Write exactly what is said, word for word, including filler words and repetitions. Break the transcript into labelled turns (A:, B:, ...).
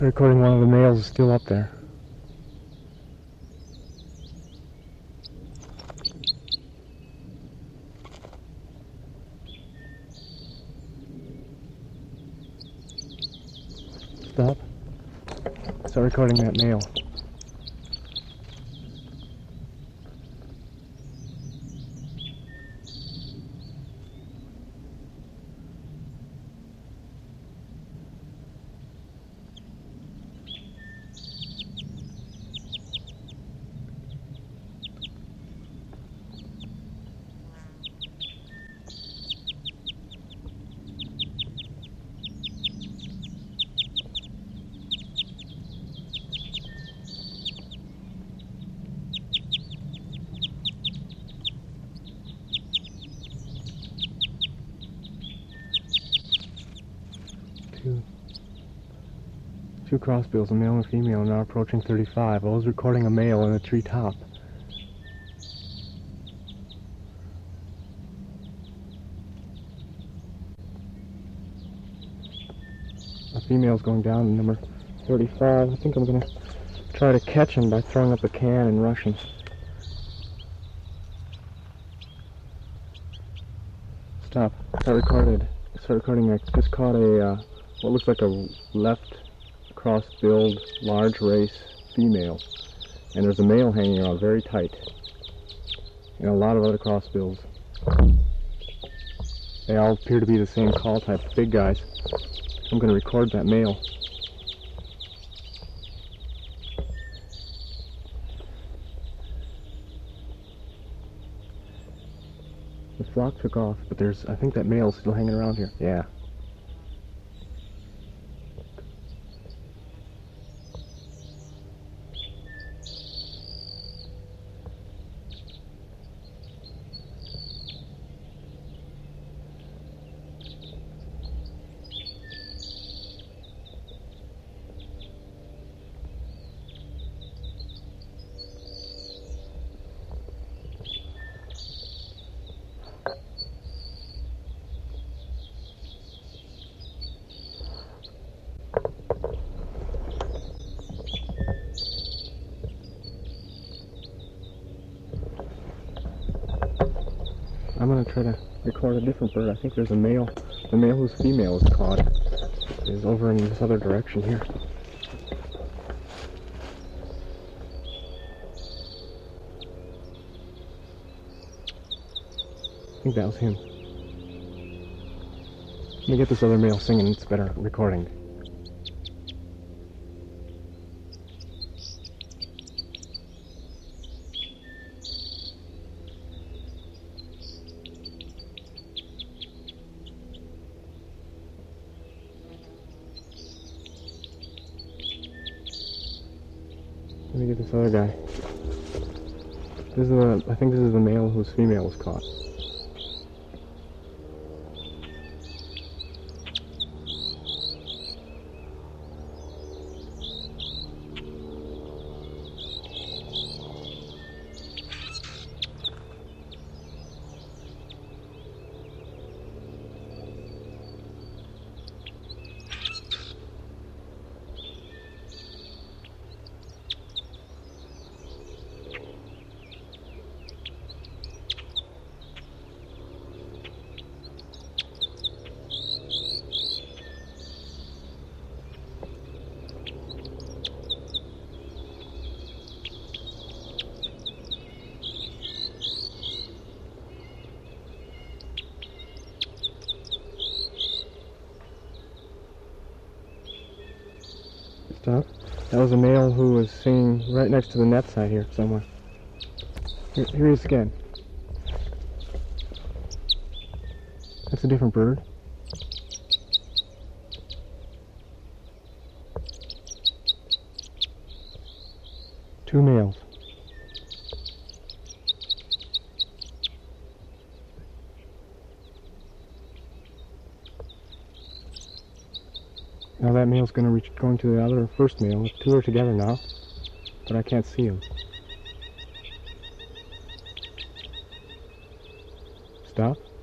A: Recording one of the males is still up there. Stop. Start recording that male. Two, two crossbills, a male and a female, now approaching thirty-five. I was recording a male in a tree top. A female's going down to number thirty-five. I think I'm gonna try to catch him by throwing up a can and rushing. Stop. I recorded. Start recording. I just caught a uh, what looks like a left cross-billed large race female, and there's a male hanging around very tight, and a lot of other crossbills. They all appear to be the same call type, big guys. I'm going to record that male. The flock took off, but there's, I think that male's still hanging around here. Yeah. I'm going to try to record a different bird. I think there's a male. The male whose female is caught is over in this other direction here. I think that was him. Let me get this other male singing. It's better recording. Let me get this other guy. This is the, I think this is the male whose female was caught. Stop. That was a male who was singing right next to the net side here somewhere. Here, here he is again. That's a different bird. Two males. Now that male's going to reach, going to the other first male. Two are together now, but I can't see them. Stop.